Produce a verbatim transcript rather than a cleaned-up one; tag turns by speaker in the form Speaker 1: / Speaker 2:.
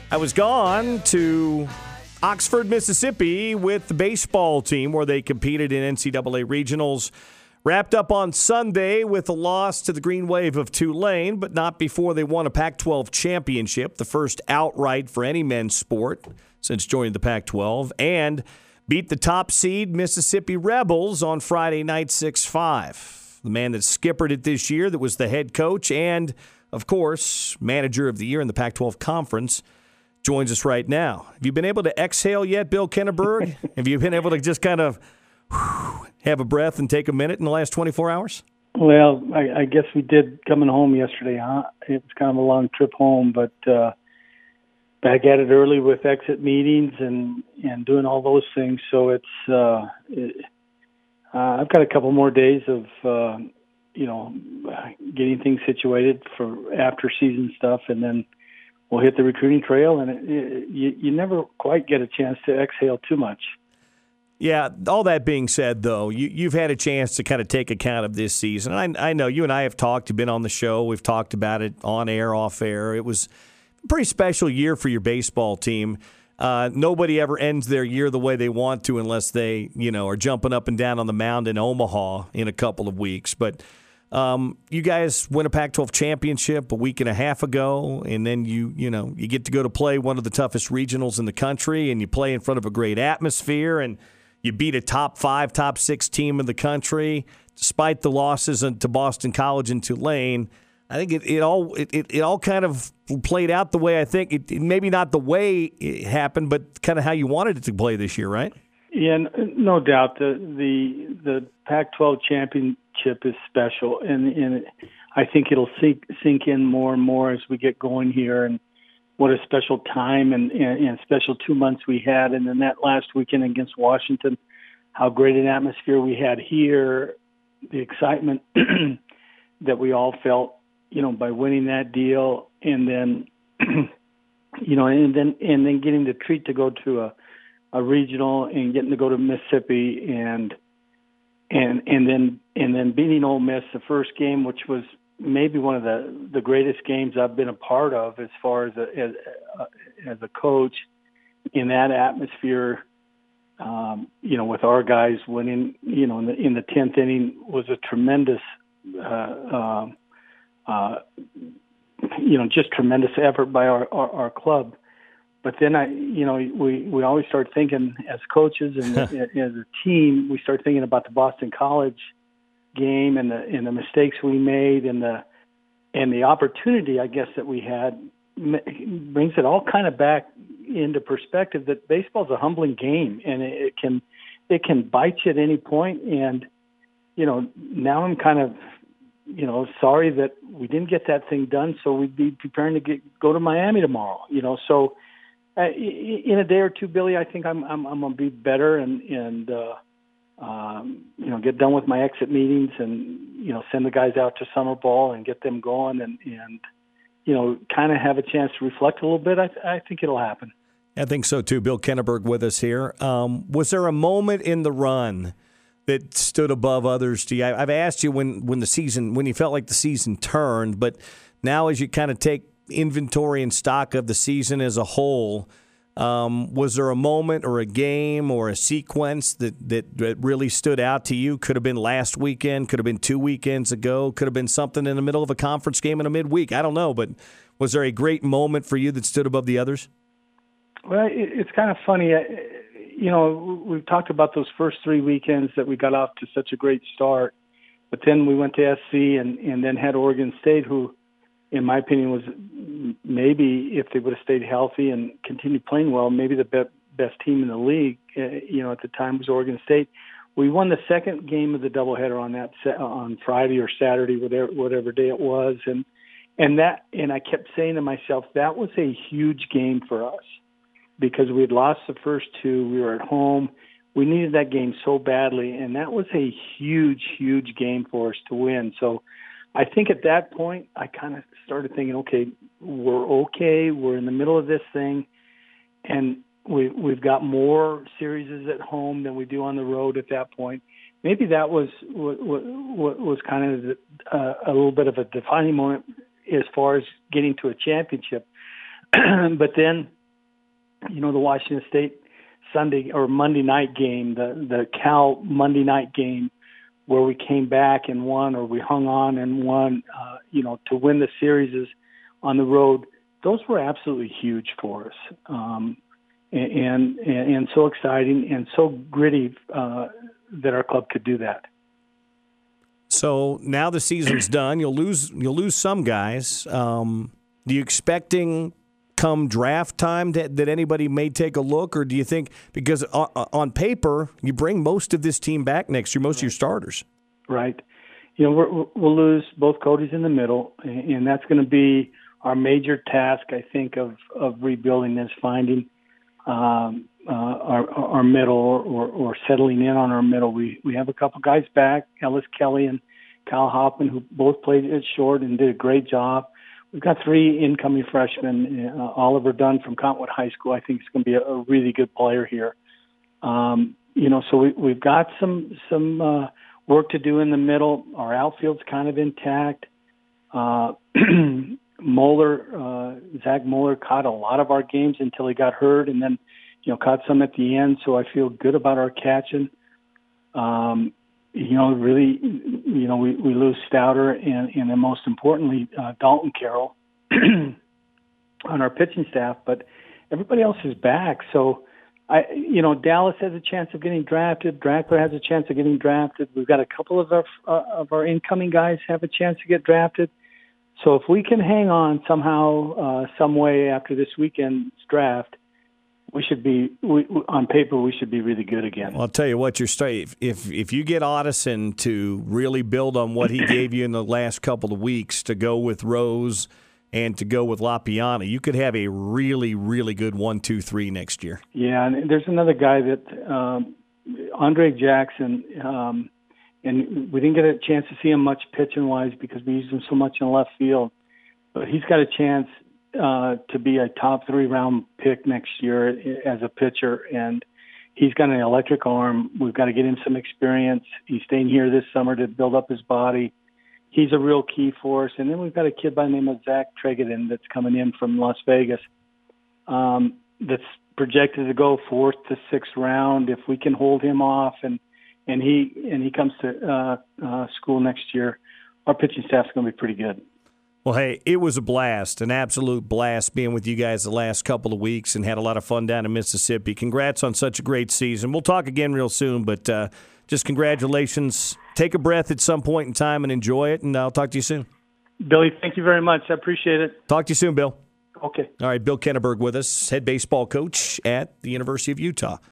Speaker 1: I was gone to Oxford, Mississippi with the baseball team where they competed in N C double A regionals. Wrapped up on Sunday with a loss to the Green Wave of Tulane, but not before they won a Pac twelve championship, the first outright for any men's sport since joining the Pac twelve, and beat the top seed Mississippi Rebels on Friday night six five. The man that skippered it this year, that was the head coach and, of course, manager of the year in the Pac twelve conference, joins us right now. Have you been able to exhale yet, Bill Kenneberg? Have you been able to just kind of whew, have a breath and take a minute in the last twenty-four hours?
Speaker 2: Well, I, I guess we did coming home yesterday, huh? It was kind of a long trip home, but uh, back at it early with exit meetings and, and doing all those things. So it's uh, it, uh, I've got a couple more days of uh, you know getting things situated for after season stuff, and then we'll hit the recruiting trail. And it, it, you, you never quite get a chance to exhale too much.
Speaker 1: Yeah, all that being said, though, you, you've had a chance to kind of take account of this season. And I, I know you and I have talked. You've been on the show. We've talked about it on air, off air. It was a pretty special year for your baseball team. Uh, nobody ever ends their year the way they want to unless they, you know, are jumping up and down on the mound in Omaha in a couple of weeks. But um, you guys win a Pac twelve championship a week and a half ago, and then you, you know, you get to go to play one of the toughest regionals in the country, and you play in front of a great atmosphere, and you beat a top five, top six team in the country, despite the losses to Boston College and Tulane. I think it, it all it, it all kind of played out the way I think it, maybe not the way it happened, but kind of how you wanted it to play this year, right?
Speaker 2: Yeah, no doubt. The the the Pac twelve championship is special, and and I think it'll sink sink in more and more as we get going here. And what a special time and, and, and special two months we had. And then that last weekend against Washington, how great an atmosphere we had here, the excitement that we all felt, you know, by winning that deal. And then, you know, and then, and then getting the treat to go to a, a regional and getting to go to Mississippi and, and, and then, and then beating Ole Miss the first game, which was maybe one of the, the greatest games I've been a part of as far as a, as, uh, as a coach in that atmosphere. Um, you know, with our guys winning, you know, in the, in the tenth inning was a tremendous, uh, uh, uh, you know, just tremendous effort by our, our, our club. But then I, you know, we, we always start thinking as coaches and as a team, we start thinking about the Boston College game and the and the mistakes we made and the and the opportunity, I guess, that we had brings it all kind of back into perspective that baseball's a humbling game and it can it can bite you at any point. And you know, now I'm kind of you know sorry that we didn't get that thing done, so we'd be preparing to get go to Miami tomorrow. You know, so uh, in a day or two, Billy, I think I'm I'm, I'm gonna be better and and. Uh, Um, you know, get done with my exit meetings and, you know, send the guys out to summer ball and get them going and, and you know, kind of have a chance to reflect a little bit. I, I think it'll happen.
Speaker 1: I think so, too. Bill Kenneberg with us here. Um, was there a moment in the run that stood above others to you? I, I've asked you when, when the season, when you felt like the season turned, but now as you kind of take inventory and stock of the season as a whole, Um, was there a moment or a game or a sequence that, that, that really stood out to you? Could have been last weekend, could have been two weekends ago, could have been something in the middle of a conference game in a midweek. I don't know, but was there a great moment for you that stood above the others?
Speaker 2: Well, it, it's kind of funny. You know, we've talked about those first three weekends that we got off to such a great start, but then we went to S C and, and then had Oregon State, who, in my opinion, was maybe if they would have stayed healthy and continued playing well, maybe the be- best team in the league. Uh, you know, at the time was Oregon State. We won the second game of the doubleheader on that sa- on Friday or Saturday, whatever whatever day it was, and and that and I kept saying to myself that was a huge game for us because we had lost the first two. We were at home. We needed that game so badly, and that was a huge, huge game for us to win. So I think at that point, I kind of started thinking, okay, we're okay. We're in the middle of this thing, and we, we've got more series at home than we do on the road at that point. Maybe that was what, what, what was kind of the, uh, a little bit of a defining moment as far as getting to a championship. But then you know, the Washington State Sunday or Monday night game, the, the Cal Monday night game where we came back and won, or we hung on and won, uh, you know, to win the series on the road. Those were absolutely huge for us. Um, and, and, and so exciting and so gritty uh, that our club could do that.
Speaker 1: So now the season's done. You'll lose. You'll lose some guys. Um, do you expecting come draft time that, that anybody may take a look, or do you think because on, on paper you bring most of this team back next year, most right. of your starters?
Speaker 2: Right. You know we're, we'll lose both Cody's in the middle, and that's going to be our major task. I think of of rebuilding is finding um, uh, our our middle or, or, or settling in on our middle. We we have a couple guys back, Ellis Kelly and Kyle Hoffman, who both played at short and did a great job. We've got three incoming freshmen. Uh, Oliver Dunn from Cottonwood High School, I think, is going to be a, a really good player here. Um, you know, so we, we've got some some uh, work to do in the middle. Our outfield's kind of intact. Uh, Moeller, uh, Zach Moeller caught a lot of our games until he got hurt, and then, you know, caught some at the end. So I feel good about our catching. Um, you know, really, you know, we, we lose Stouter and, and then most importantly, uh, Dalton Carroll on our pitching staff, but everybody else is back. So, I, you know, Dallas has a chance of getting drafted. Drackler has a chance of getting drafted. We've got a couple of our uh, of our incoming guys have a chance to get drafted. So if we can hang on somehow, uh, some way after this weekend's draft, we should be we, on paper. We should be really good again.
Speaker 1: Well, I'll tell you what, you're straight. If if you get Otteson to really build on what he gave you in the last couple of weeks, to go with Rose and to go with LaPiana, you could have a really, really good one, two, three next year.
Speaker 2: Yeah, and there's another guy that um, Andre Jackson. Um, And we didn't get a chance to see him much pitching-wise because we used him so much in left field. But he's got a chance uh, to be a top three-round pick next year as a pitcher, and he's got an electric arm. We've got to get him some experience. He's staying here this summer to build up his body. He's a real key for us. And then we've got a kid by the name of Zach Tregadin that's coming in from Las Vegas um, that's projected to go fourth to sixth round. If we can hold him off and and he and he comes to uh, uh, school next year, our pitching staff's going to be pretty good.
Speaker 1: Well, hey, it was a blast, an absolute blast being with you guys the last couple of weeks and had a lot of fun down in Mississippi. Congrats on such a great season. We'll talk again real soon, but uh, just congratulations. Take a breath at some point in time and enjoy it, and I'll talk to you soon.
Speaker 2: Billy, thank you very much. I appreciate it.
Speaker 1: Talk to you soon, Bill.
Speaker 2: Okay.
Speaker 1: All right, Bill Kenneberg with us, head baseball coach at the University of Utah.